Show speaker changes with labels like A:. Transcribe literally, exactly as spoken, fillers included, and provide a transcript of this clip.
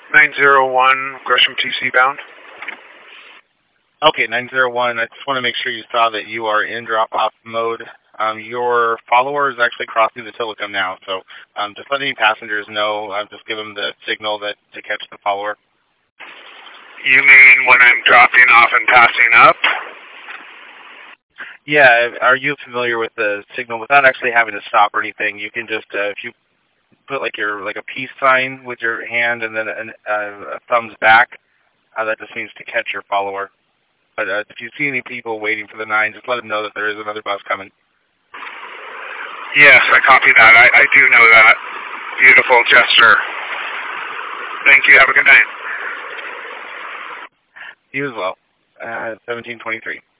A: nine zero one, Gresham T C bound.
B: Okay, nine zero one, I just want to make sure you saw that you are in drop-off mode. Um, your follower is actually crossing the Tillicum now, so um, just letting passengers know, uh, just give them the signal that to catch the follower.
A: You mean when I'm dropping off and passing up?
B: Yeah, are you familiar with the signal without actually having to stop or anything? You can just, uh, if you put like your like a peace sign with your hand and then an, uh, a thumbs back, uh, that just means to catch your follower. But uh, if you see any people waiting for the nine, just let them know that there is another bus coming.
A: Yes, I copy that. I, I do know that. Beautiful gesture. Thank you. Have a good night.
B: You as well. Uh, seventeen twenty-three.